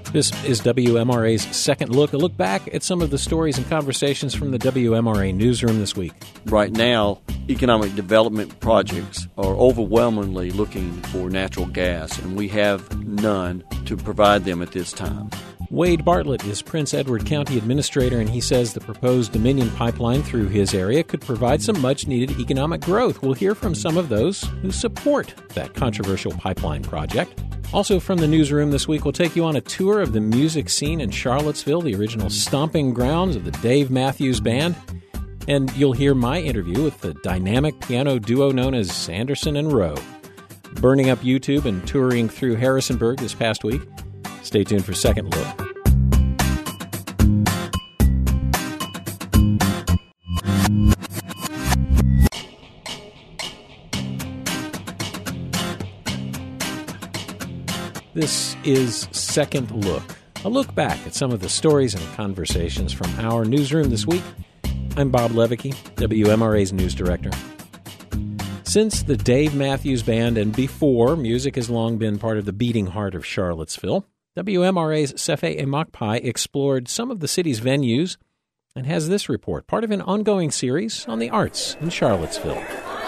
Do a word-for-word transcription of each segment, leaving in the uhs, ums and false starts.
This is W M R A's Second Look, a look back at some of the stories and conversations from the W M R A newsroom this week. Right now, economic development projects are overwhelmingly looking for natural gas, and we have none to provide them at this time. Wade Bartlett is Prince Edward County Administrator, and he says the proposed Dominion pipeline through his area could provide some much-needed economic growth. We'll hear from some of those who support that controversial pipeline project. Also from the newsroom this week, we'll take you on a tour of the music scene in Charlottesville, the original stomping grounds of the Dave Matthews Band. And you'll hear my interview with the dynamic piano duo known as Sanderson and Rowe. Burning up YouTube and touring through Harrisonburg this past week. Stay tuned for Second Look. This is Second Look, a look back at some of the stories and conversations from our newsroom this week. I'm Bob Levicki, W M R A's news director. Since the Dave Matthews Band and before, music has long been part of the beating heart of Charlottesville. W M R A's Sefe Emakpai explored some of the city's venues and has this report, part of an ongoing series on the arts in Charlottesville.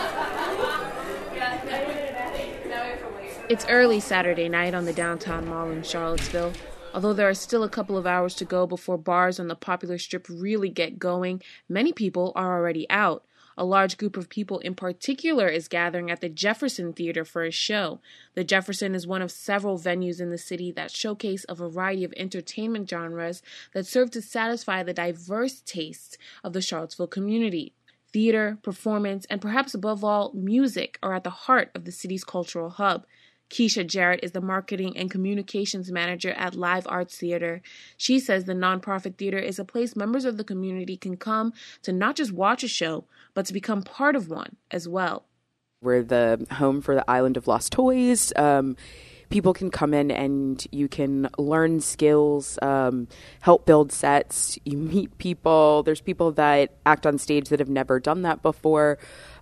It's early Saturday night on the downtown mall in Charlottesville. Although there are still a couple of hours to go before bars on the popular strip really get going, many people are already out. A large group of people in particular is gathering at the Jefferson Theater for a show. The Jefferson is one of several venues in the city that showcase a variety of entertainment genres that serve to satisfy the diverse tastes of the Charlottesville community. Theater, performance, and perhaps above all, music are at the heart of the city's cultural hub. Keisha Jarrett is the marketing and communications manager at Live Arts Theater. She says the nonprofit theater is a place members of the community can come to not just watch a show, but to become part of one as well. We're the home for the Island of Lost Toys. Um, people can come in and you can learn skills, um, help build sets. You meet people. There's people that act on stage that have never done that before.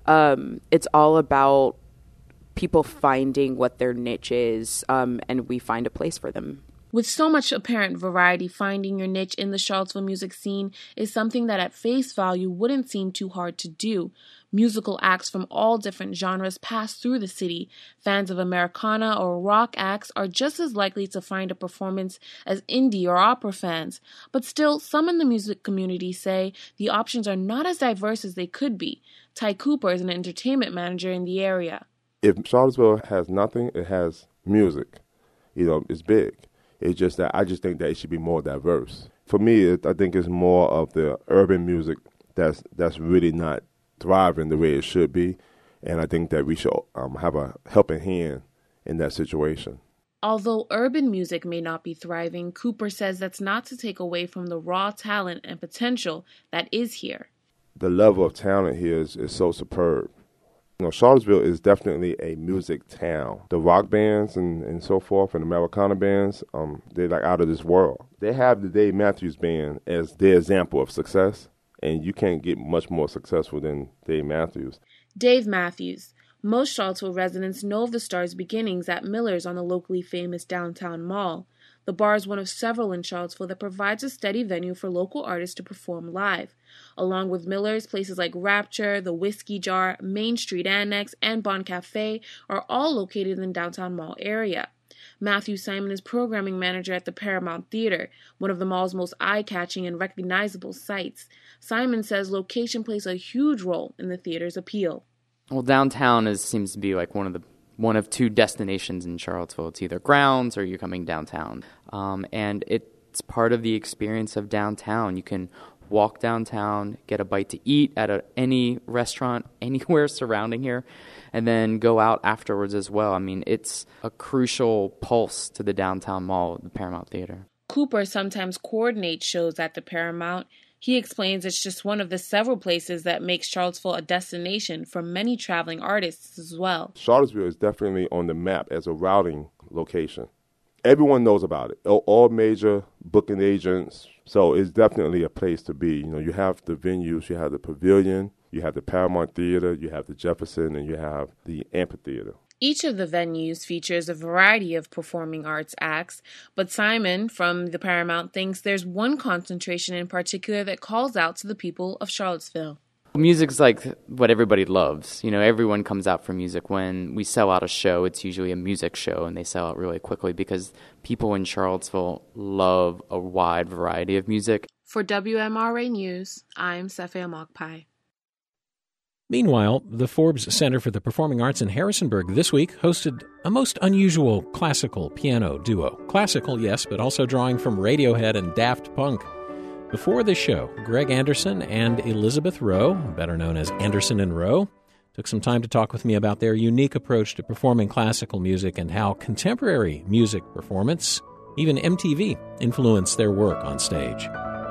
Um, it's all about people finding what their niche is, um, and we find a place for them. With so much apparent variety, finding your niche in the Charlottesville music scene is something that at face value wouldn't seem too hard to do. Musical acts from all different genres pass through the city. Fans of Americana or rock acts are just as likely to find a performance as indie or opera fans. But still, some in the music community say the options are not as diverse as they could be. Ty Cooper is an entertainment manager in the area. If Charlottesville has nothing, it has music. You know, it's big. It's just that I just think that it should be more diverse. For me, it, I think it's more of the urban music that's that's really not thriving the way it should be, and I think that we should um, have a helping hand in that situation. Although urban music may not be thriving, Cooper says that's not to take away from the raw talent and potential that is here. The level of talent here is, is so superb. You know, Charlottesville is definitely a music town. The rock bands and, and so forth and Americana bands, um, they're like out of this world. They have the Dave Matthews Band as their example of success, and you can't get much more successful than Dave Matthews. Dave Matthews. Most Charlottesville residents know of the star's beginnings at Miller's on the locally famous downtown mall. The bar is one of several in Charlottesville that provides a steady venue for local artists to perform live. Along with Miller's, places like Rapture, the Whiskey Jar, Main Street Annex, and Bon Cafe are all located in the downtown mall area. Matthew Simon is programming manager at the Paramount Theater, one of the mall's most eye-catching and recognizable sites. Simon says location plays a huge role in the theater's appeal. Well, downtown is seems to be like one of the one of two destinations in Charlottesville. It's either grounds or you're coming downtown. Um, and it's part of the experience of downtown. You can walk downtown, get a bite to eat at a, any restaurant anywhere surrounding here, and then go out afterwards as well. I mean, it's a crucial pulse to the downtown mall, the Paramount Theater. Cooper sometimes coordinates shows at the Paramount. He explains it's just one of the several places that makes Charlottesville a destination for many traveling artists as well. Charlottesville is definitely on the map as a routing location. Everyone knows about it. All major booking agents. So it's definitely a place to be. You know, you have the venues, you have the Pavilion, you have the Paramount Theater, you have the Jefferson, and you have the Amphitheater. Each of the venues features a variety of performing arts acts, but Simon from the Paramount thinks there's one concentration in particular that calls out to the people of Charlottesville. Music's like what everybody loves. You know, everyone comes out for music. When we sell out a show, it's usually a music show, and they sell out really quickly because people in Charlottesville love a wide variety of music. For W M R A News, I'm Safia Mokpai. Meanwhile, the Forbes Center for the Performing Arts in Harrisonburg this week hosted a most unusual classical piano duo. Classical, yes, but also drawing from Radiohead and Daft Punk. Before the show, Greg Anderson and Elizabeth Rowe, better known as Anderson and Rowe, took some time to talk with me about their unique approach to performing classical music and how contemporary music performance, even M T V, influenced their work on stage.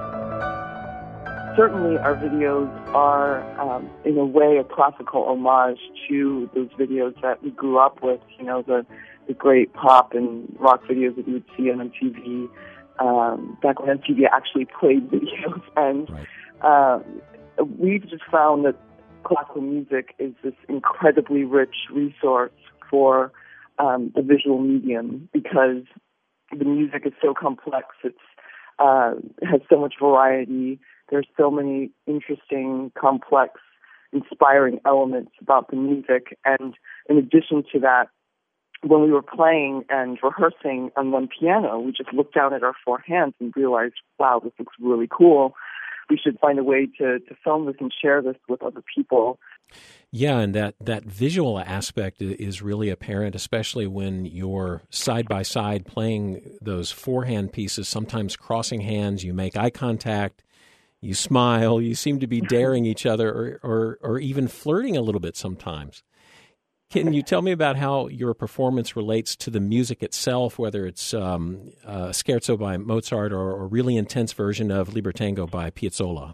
Certainly our videos are, um, in a way, a classical homage to those videos that we grew up with, you know, the, the great pop and rock videos that you would see on M T V, um, back when M T V actually played videos. And Right. uh, we've just found that classical music is this incredibly rich resource for um, the visual medium because the music is so complex. It's uh, has so much variety. There's so many interesting, complex, inspiring elements about the music. And in addition to that, when we were playing and rehearsing on one piano, we just looked down at our four hands and realized, wow, this looks really cool. We should find a way to, to film this and share this with other people. Yeah, and that, that visual aspect is really apparent, especially when you're side-by-side playing those four-hand pieces, sometimes crossing hands, you make eye contact, you smile, you seem to be daring each other or, or, or even flirting a little bit sometimes. Can you tell me about how your performance relates to the music itself, whether it's um, uh, Scherzo by Mozart or a really intense version of Libertango by Piazzolla?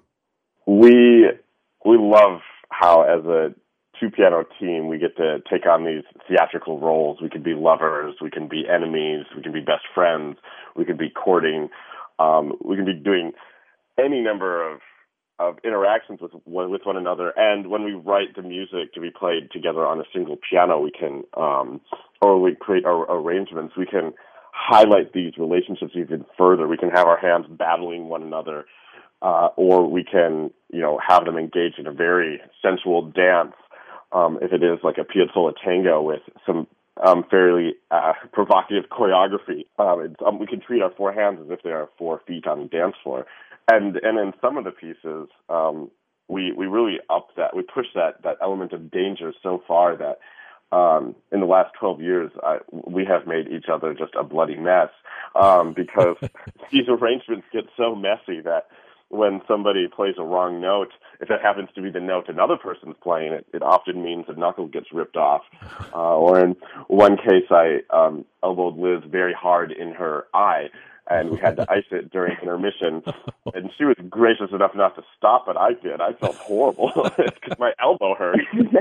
We we love how, as a two-piano team, we get to take on these theatrical roles. We can be lovers, we can be enemies, we can be best friends, we can be courting, um, we can be doing any number of of interactions with one, with one another. And when we write the music to be played together on a single piano, we can, um, or we create our arrangements, we can highlight these relationships even further. We can have our hands battling one another, uh, or we can, you know, have them engage in a very sensual dance. Um, if it is like a Piazzolla tango with some um, fairly uh, provocative choreography, um, it's, um, we can treat our four hands as if they are four feet on the dance floor. And and in some of the pieces, um, we we really up that, we push that, that element of danger so far that um, in the last twelve years, I, we have made each other just a bloody mess um, because these arrangements get so messy that when somebody plays a wrong note, if it happens to be the note another person's playing, it, it often means a knuckle gets ripped off. Uh, or in one case, I um, elbowed Liz very hard in her eye, and we had to ice it during intermission. And she was gracious enough not to stop, but I did. I felt horrible because my elbow hurt.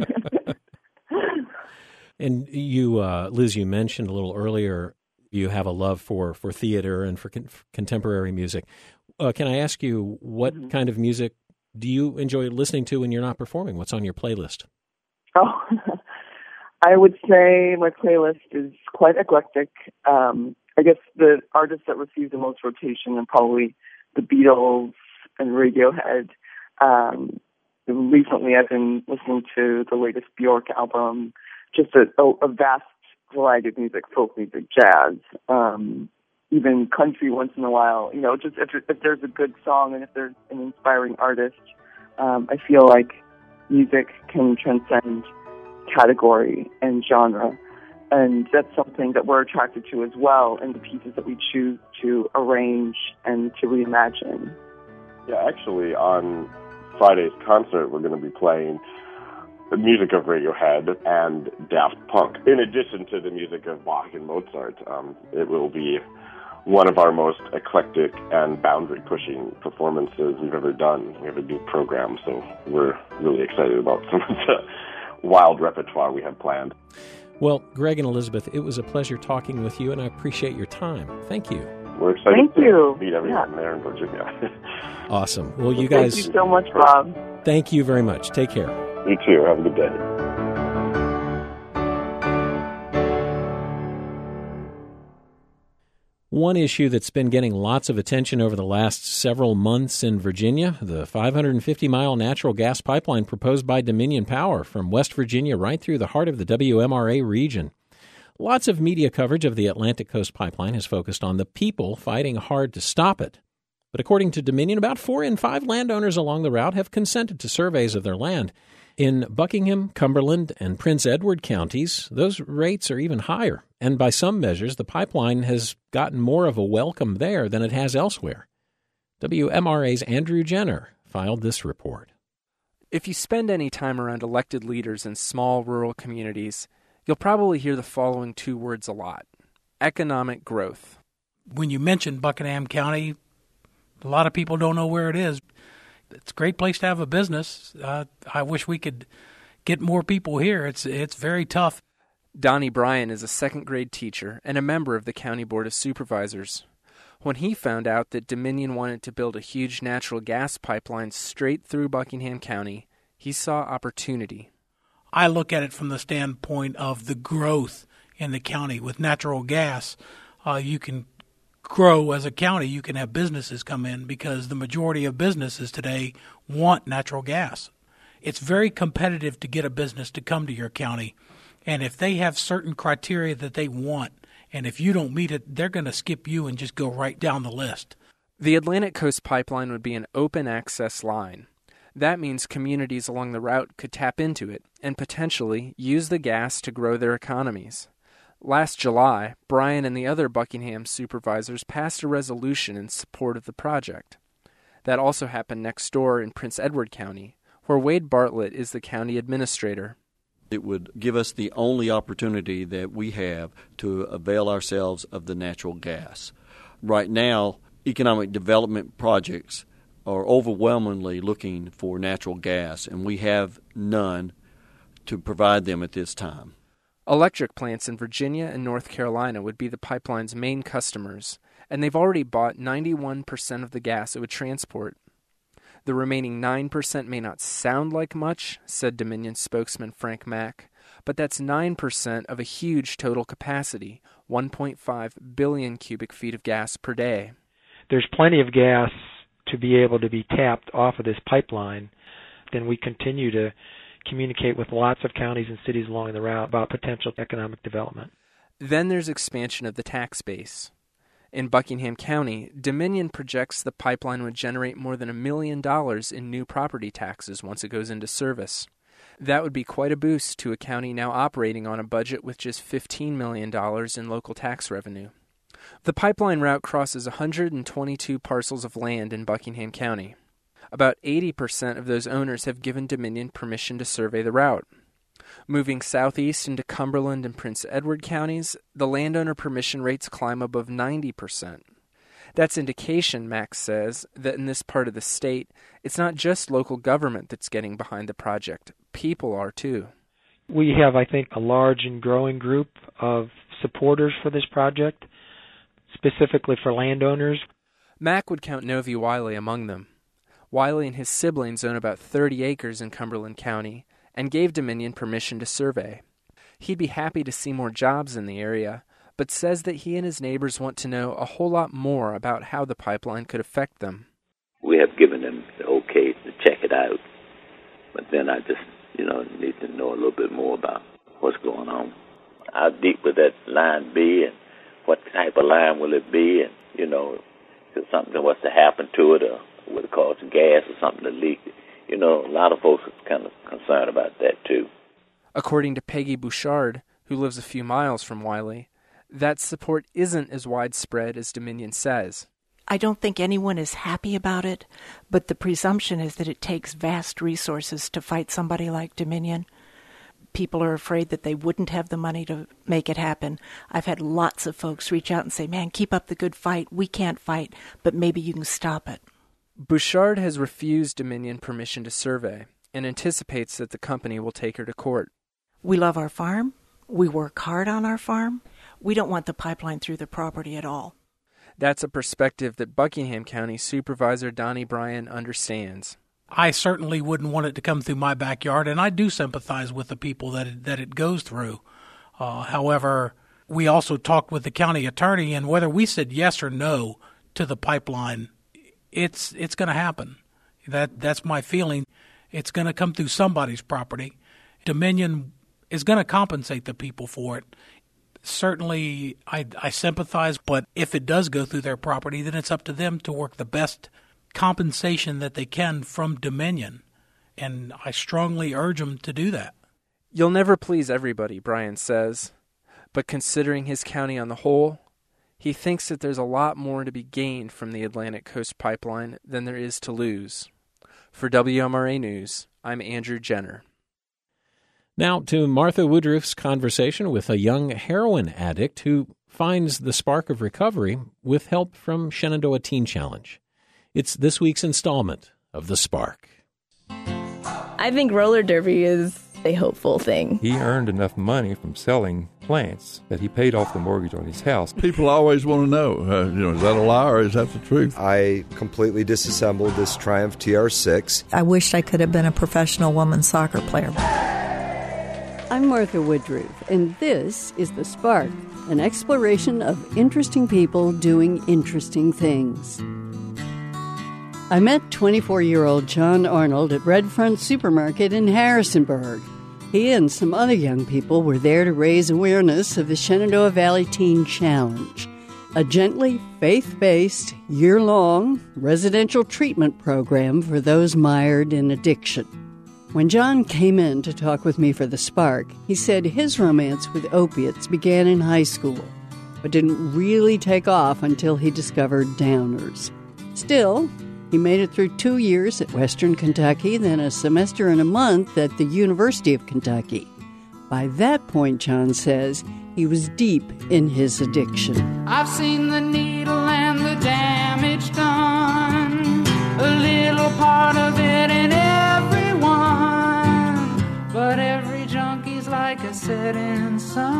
And you, uh, Liz, you mentioned a little earlier you have a love for, for theater and for, con- for contemporary music. Uh, can I ask you, what mm-hmm. kind of music do you enjoy listening to when you're not performing? What's on your playlist? Oh, I would say my playlist is quite eclectic. Um, I guess the artists that receive the most rotation are probably the Beatles and Radiohead. Um, recently, I've been listening to the latest Bjork album, just a, a vast variety of music, folk music, jazz, um, even country once in a while. You know, just if, if there's a good song and if there's an inspiring artist, um, I feel like music can transcend category and genre. And that's something that we're attracted to as well in the pieces that we choose to arrange and to reimagine. Yeah, actually, on Friday's concert, we're going to be playing the music of Radiohead and Daft Punk. In addition to the music of Bach and Mozart, um, it will be one of our most eclectic and boundary-pushing performances we've ever done. We have a new program, so we're really excited about some of the wild repertoire we have planned. Well, Greg and Elizabeth, it was a pleasure talking with you, and I appreciate your time. Thank you. We're excited Thank to you. meet everyone yeah. there in Virginia. Awesome. Well, you guys... Thank you so much, Bob. Thank you very much. Take care. You too. Have a good day. one issue that's been getting lots of attention over the last several months in Virginia, the five hundred fifty mile natural gas pipeline proposed by Dominion Power from West Virginia right through the heart of the W M R A region. Lots of media coverage of the Atlantic Coast Pipeline has focused on the people fighting hard to stop it. But according to Dominion, about four in five landowners along the route have consented to surveys of their land. In Buckingham, Cumberland, and Prince Edward counties, those rates are even higher. And by some measures, the pipeline has gotten more of a welcome there than it has elsewhere. W M R A's Andrew Jenner filed this report. If you spend any time around elected leaders in small rural communities, you'll probably hear the following two words a lot: economic growth. When you mention Buckingham County, a lot of people don't know where it is. It's a great place to have a business. Uh, I wish we could get more people here. It's it's very tough. Donnie Bryan is a second-grade teacher and a member of the County Board of Supervisors. When he found out that Dominion wanted to build a huge natural gas pipeline straight through Buckingham County, he saw opportunity. I look at it from the standpoint of the growth in the county. With natural gas, uh, you can grow as a county. You can have businesses come in because the majority of businesses today want natural gas. It's very competitive to get a business to come to your county. And if they have certain criteria that they want, and if you don't meet it, they're going to skip you and just go right down the list. The Atlantic Coast Pipeline would be an open access line. That means communities along the route could tap into it and potentially use the gas to grow their economies. Last July, Bryan and the other Buckingham supervisors passed a resolution in support of the project. That also happened next door in Prince Edward County, where Wade Bartlett is the county administrator. It would give us the only opportunity that we have to avail ourselves of the natural gas. Right now, economic development projects are overwhelmingly looking for natural gas, and we have none to provide them at this time. Electric plants in Virginia and North Carolina would be the pipeline's main customers, and they've already bought ninety-one percent of the gas it would transport. The remaining nine percent may not sound like much, said Dominion spokesman Frank Mack, but that's nine percent of a huge total capacity, one point five billion cubic feet of gas per day. There's plenty of gas to be able to be tapped off of this pipeline. Then we continue to communicate with lots of counties and cities along the route about potential economic development. Then there's expansion of the tax base. In Buckingham County, Dominion projects the pipeline would generate more than a million dollars in new property taxes once it goes into service. That would be quite a boost to a county now operating on a budget with just fifteen million dollars in local tax revenue. The pipeline route crosses one hundred twenty-two parcels of land in Buckingham County. About eighty percent of those owners have given Dominion permission to survey the route. Moving southeast into Cumberland and Prince Edward counties, the landowner permission rates climb above ninety percent. That's indication, Max says, that in this part of the state, it's not just local government that's getting behind the project. People are, too. We have, I think, a large and growing group of supporters for this project, specifically for landowners. Mack would count Novi Wiley among them. Wiley and his siblings own about thirty acres in Cumberland County and gave Dominion permission to survey. He'd be happy to see more jobs in the area, but says that he and his neighbors want to know a whole lot more about how the pipeline could affect them. We have given them the okay to check it out, but then I just, you know, need to know a little bit more about what's going on. How deep would that line be, and what type of line will it be, and, you know, if something was to happen to it, or would it cause gas or something to leak? You know, a lot of folks are kind of concerned about that, too. According to Peggy Bouchard, who lives a few miles from Wiley, that support isn't as widespread as Dominion says. I don't think anyone is happy about it, but the presumption is that it takes vast resources to fight somebody like Dominion. People are afraid that they wouldn't have the money to make it happen. I've had lots of folks reach out and say, man, keep up the good fight. We can't fight, but maybe you can stop it. Bouchard has refused Dominion permission to survey and anticipates that the company will take her to court. We love our farm. We work hard on our farm. We don't want the pipeline through the property at all. That's a perspective that Buckingham County Supervisor Donnie Bryan understands. I certainly wouldn't want it to come through my backyard, and I do sympathize with the people that it, that it goes through. Uh, however, We also talked with the county attorney, and whether we said yes or no to the pipeline, it's it's going to happen. That That's my feeling. It's going to come through somebody's property. Dominion is going to compensate the people for it. Certainly, I, I sympathize, but if it does go through their property, then it's up to them to work the best compensation that they can from Dominion. And I strongly urge them to do that. You'll never please everybody, Brian says. But considering his county on the whole, he thinks that there's a lot more to be gained from the Atlantic Coast Pipeline than there is to lose. For W M R A News, I'm Andrew Jenner. Now to Martha Woodruff's conversation with a young heroin addict who finds the spark of recovery with help from Shenandoah Teen Challenge. It's this week's installment of The Spark. I think roller derby is a hopeful thing. He earned enough money from selling plants that he paid off the mortgage on his house. People always want to know, uh, you know, is that a lie or is that the truth? I completely disassembled this Triumph T R six. I wished I could have been a professional women's soccer player. I'm Martha Woodruff, and this is The Spark, an exploration of interesting people doing interesting things. I met twenty-four-year-old John Arnold at Red Front Supermarket in Harrisonburg. He and some other young people were there to raise awareness of the Shenandoah Valley Teen Challenge, a gently faith-based, year-long residential treatment program for those mired in addiction. When John came in to talk with me for The Spark, he said his romance with opiates began in high school, but didn't really take off until he discovered downers. Still, he made it through two years at Western Kentucky, then a semester and a month at the University of Kentucky. By that point, John says, he was deep in his addiction. I've seen the needle and the damage done, a little part of it in everyone, but every junkie's like a setting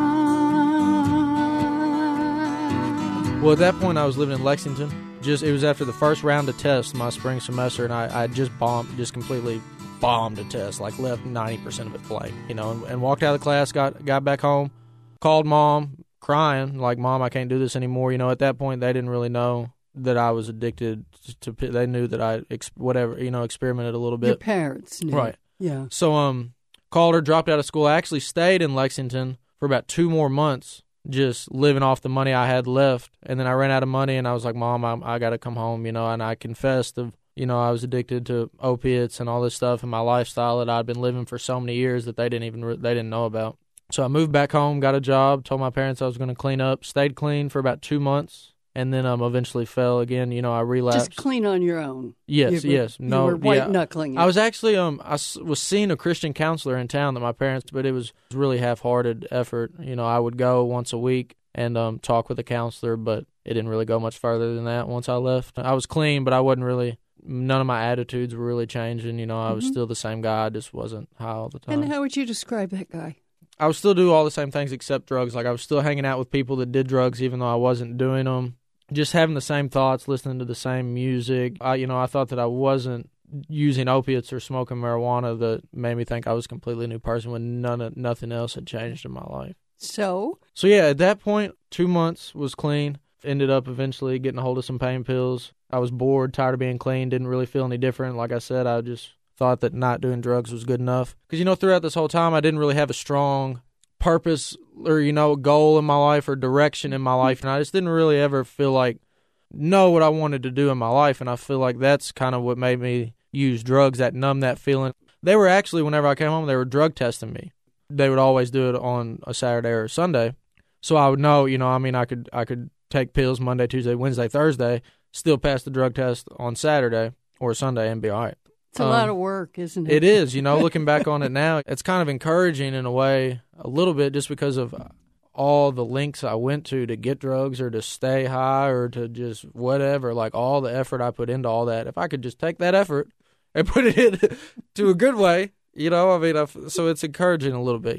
sun. Well, at that point, I was living in Lexington. Just it was after the first round of tests my spring semester, and I, I just bombed, just completely bombed a test, like left ninety percent of it blank, you know, and, and walked out of the class, got got back home, called Mom, crying, like, Mom, I can't do this anymore. You know, at that point, they didn't really know that I was addicted to, to they knew that I, whatever, you know, experimented a little bit. Your parents knew. Right. Yeah. So, um, called her, dropped out of school. I actually stayed in Lexington for about two more months, just living off the money I had left. And then I ran out of money, and I was like, Mom, I, I got to come home, you know, and I confessed of, you know, I was addicted to opiates and all this stuff and my lifestyle that I'd been living for so many years that they didn't even, re- they didn't know about. So I moved back home, got a job, told my parents I was going to clean up, stayed clean for about two months, and then um, eventually fell again. You know, I relapsed. Just clean on your own. Yes, you were, yes. No, you were white yeah. knuckling it. I was actually, um, I was seeing a Christian counselor in town that my parents, but it was really half-hearted effort. You know, I would go once a week and um, talk with a counselor, but it didn't really go much further than that once I left. I was clean, but I wasn't really, none of my attitudes were really changing. You know, I was mm-hmm. still the same guy. I just wasn't high all the time. And how would you describe that guy? I would still do all the same things except drugs. Like, I was still hanging out with people that did drugs even though I wasn't doing them. Just having the same thoughts, listening to the same music. I, you know, I thought that I wasn't using opiates or smoking marijuana that made me think I was a completely new person when none of, nothing else had changed in my life. So? So, yeah, at that point, two months was clean. Ended up eventually getting a hold of some pain pills. I was bored, tired of being clean, didn't really feel any different. Like I said, I just thought that not doing drugs was good enough. Because, you know, throughout this whole time, I didn't really have a strong purpose or, you know, goal in my life or direction in my life. And I just didn't really ever feel like, know what I wanted to do in my life. And I feel like that's kind of what made me use drugs, that numb that feeling. They were actually, whenever I came home, they were drug testing me. They would always do it on a Saturday or a Sunday. So I would know, you know, I mean, I could I could take pills Monday, Tuesday, Wednesday, Thursday, still pass the drug test on Saturday or Sunday and be all right. It's a um, lot of work, isn't it? It is. You know, looking back on it now, it's kind of encouraging in a way, a little bit, just because of all the links I went to to get drugs or to stay high or to just whatever, like all the effort I put into all that. If I could just take that effort and put it into a good way, you know, I mean, I've, so it's encouraging a little bit.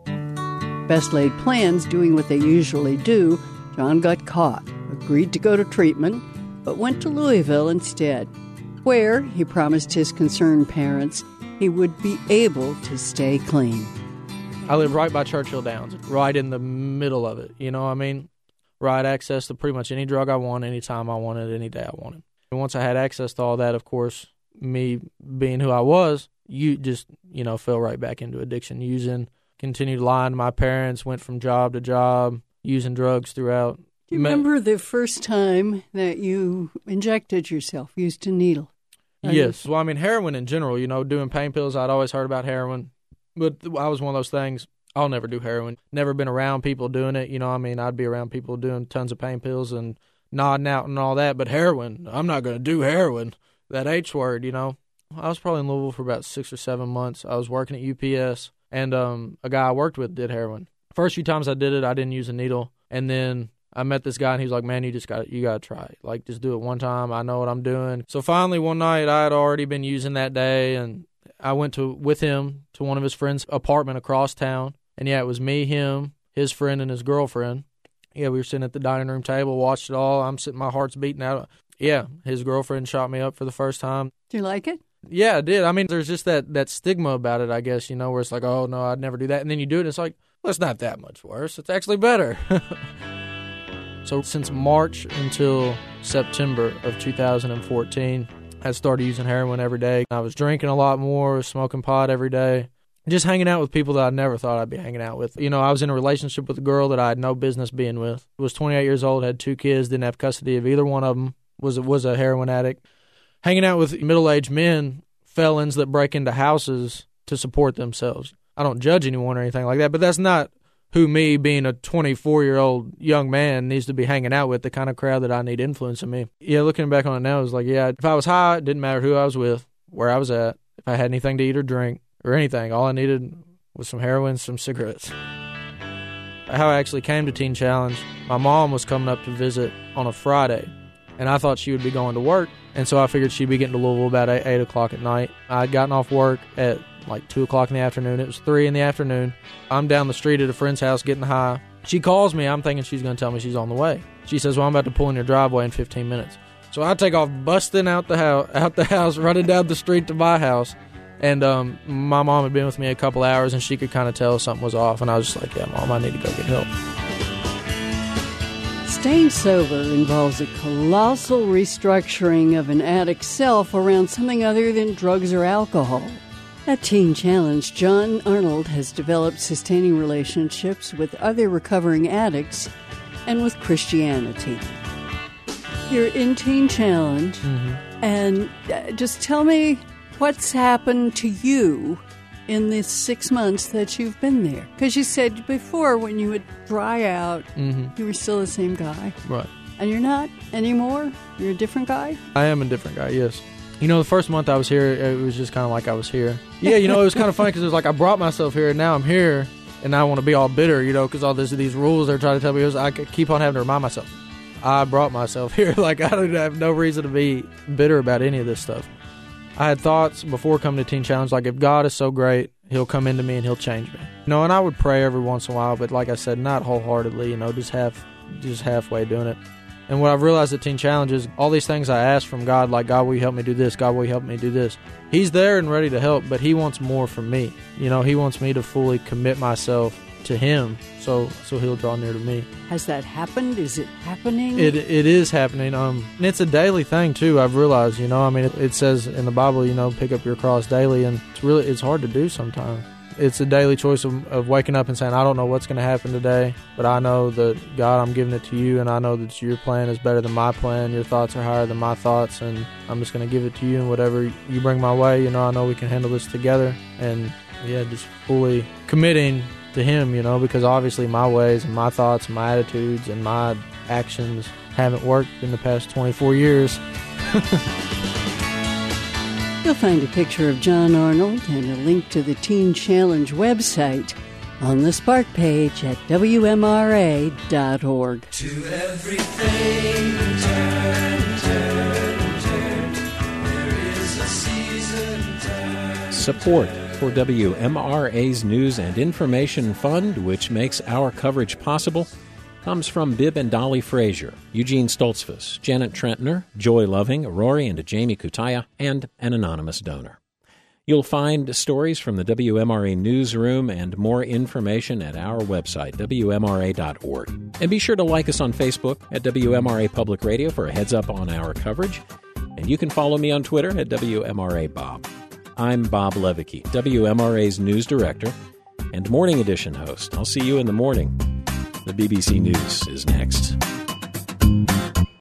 Best laid plans doing what they usually do, John got caught, agreed to go to treatment, but went to Louisville instead, where he promised his concerned parents he would be able to stay clean. I live right by Churchill Downs, right in the middle of it. You know what I mean? Right access to pretty much any drug I want, anytime I want it, any day I want it. And once I had access to all that, of course, me being who I was, you just, you know, fell right back into addiction, using, continued lying to my parents, went from job to job, using drugs throughout. Do you remember the first time that you injected yourself, used a needle? Yes. Well, I mean, heroin in general, you know, doing pain pills, I'd always heard about heroin. But I was one of those things, I'll never do heroin. Never been around people doing it, you know what I mean? I'd be around people doing tons of pain pills and nodding out and all that. But heroin, I'm not going to do heroin. That H word, you know. I was probably in Louisville for about six or seven months. I was working at U P S, and um, a guy I worked with did heroin. First few times I did it, I didn't use a needle. And then I met this guy, and he was like, man, you just got you got to try it. Like, just do it one time. I know what I'm doing. So finally one night, I had already been using that day, and I went to with him to one of his friends' apartment across town. And, yeah, it was me, him, his friend, and his girlfriend. Yeah, we were sitting at the dining room table, watched it all. I'm sitting, my heart's beating out. Yeah, his girlfriend shot me up for the first time. Do you like it? Yeah, I did. I mean, there's just that, that stigma about it, I guess, you know, where it's like, oh, no, I'd never do that. And then you do it, and it's like, well, it's not that much worse. It's actually better. So since March until September of two thousand fourteen, I started using heroin every day. I was drinking a lot more, smoking pot every day, just hanging out with people that I never thought I'd be hanging out with. You know, I was in a relationship with a girl that I had no business being with. Was twenty-eight years old, had two kids, didn't have custody of either one of them, was, was a heroin addict. Hanging out with middle-aged men, felons that break into houses to support themselves. I don't judge anyone or anything like that, but that's not who me, being a twenty-four-year-old young man, needs to be hanging out with, the kind of crowd that I need influencing me. Yeah, looking back on it now, it was like, yeah, if I was high, it didn't matter who I was with, where I was at, if I had anything to eat or drink or anything. All I needed was some heroin, some cigarettes. How I actually came to Teen Challenge, my mom was coming up to visit on a Friday, and I thought she would be going to work, and so I figured she'd be getting to Louisville about eight, eight o'clock at night. I'd gotten off work at like two o'clock in the afternoon. It was three in the afternoon. I'm down the street at a friend's house getting high. She calls me. I'm thinking she's going to tell me she's on the way. She says, well, I'm about to pull in your driveway in fifteen minutes. So I take off busting out the house, out the house, running down the street to my house. And um, my mom had been with me a couple hours, and she could kind of tell something was off. And I was just like, yeah, Mom, I need to go get help. Staying sober involves a colossal restructuring of an addict's self around something other than drugs or alcohol. At Teen Challenge, John Arnold has developed sustaining relationships with other recovering addicts and with Christianity. You're in Teen Challenge, mm-hmm. and uh, just tell me what's happened to you in the six months that you've been there. Because you said before when you would dry out, mm-hmm. you were still the same guy. Right. And you're not anymore? You're a different guy? I am a different guy, yes. You know, the first month I was here, it was just kind of like I was here. Yeah, you know, it was kind of funny because it was like I brought myself here, and now I'm here, and I want to be all bitter, you know, because all this, these rules they're trying to tell me, was, I keep on having to remind myself, I brought myself here. Like, I don't have no reason to be bitter about any of this stuff. I had thoughts before coming to Teen Challenge, like, if God is so great, he'll come into me and he'll change me. You know, and I would pray every once in a while, but like I said, not wholeheartedly, you know, just half, just halfway doing it. And what I've realized at Teen Challenge is all these things I ask from God, like, God, will you help me do this? God, will you help me do this? He's there and ready to help, but he wants more from me. You know, he wants me to fully commit myself to him, so so he'll draw near to me. Has that happened? Is it happening? It It is happening. Um, and it's a daily thing, too, I've realized, you know. I mean, it, it says in the Bible, you know, pick up your cross daily, and it's really, it's hard to do sometimes. It's a daily choice of, of waking up and saying, I don't know what's going to happen today, but I know that, God, I'm giving it to you, and I know that your plan is better than my plan. Your thoughts are higher than my thoughts, and I'm just going to give it to you, and whatever you bring my way, you know, I know we can handle this together. And, yeah, just fully committing to him, you know, because obviously my ways and my thoughts and my attitudes and my actions haven't worked in the past twenty-four years. You'll find a picture of John Arnold and a link to the Teen Challenge website on the Spark page at W M R A dot org. To everything, turn, turn, turn. There is a season, turn. Support for W M R A's News and Information Fund, which makes our coverage possible, comes from Bib and Dolly Frazier, Eugene Stoltzfus, Janet Trentner, Joy Loving, Rory and Jamie Kutaya, and an anonymous donor. You'll find stories from the W M R A newsroom and more information at our website, W M R A dot org. And be sure to like us on Facebook at W M R A Public Radio for a heads up on our coverage. And you can follow me on Twitter at W M R A Bob. I'm Bob Levicki, W M R A's news director and Morning Edition host. I'll see you in the morning. The B B C News is next.